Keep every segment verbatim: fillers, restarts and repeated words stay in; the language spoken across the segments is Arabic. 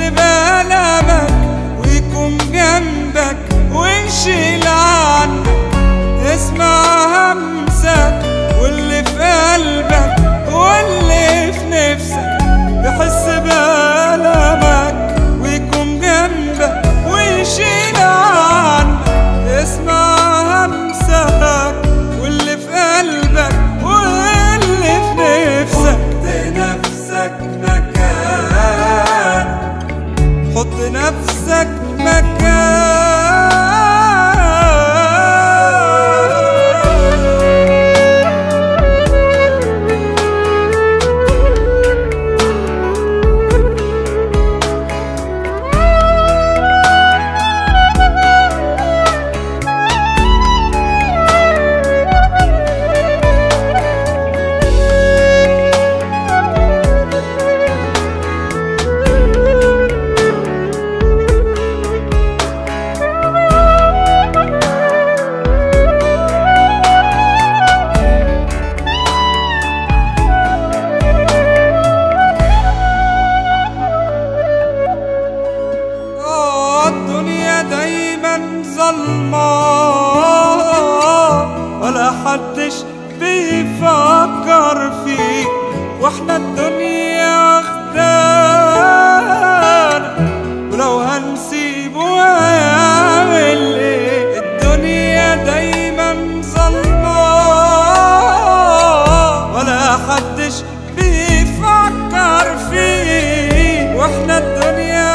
بألمك ويكون جنبك ويشيل عنك. اسمع همسك واللي في قلبك واللي في نفسك يحس بألمك ويكون جنبك ويشيل عنك. اسمع همسك واللي في قلبك واللي في نفسك. حط نفسك مكان، حط نفسك مكان. الدنيا دايما ظلمة ولا حدش بيفكر فيك، واحنا الدنيا واخدانا ولو هنسيبه هيعمل ايه. الدنيا دايما ظلمة ولا حدش بيفكر فيك، واحنا الدنيا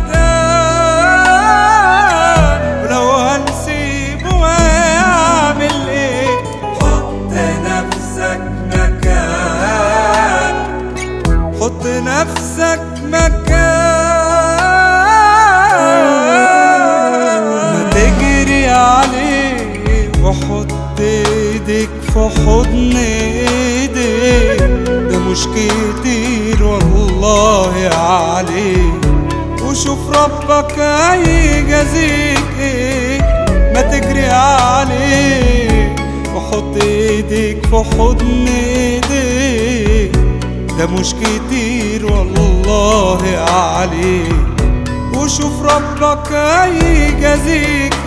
حط نفسك مكان. ما تجري عليه وحط ايدك في حضن ايديك، ده مش كتير والله عليه، وشوف ربك هيجازيك ايه. ما تجري عليه وحط ايدك في حضن ايديك، ده مش كتير والله عليه، وشوف ربك هيجازيك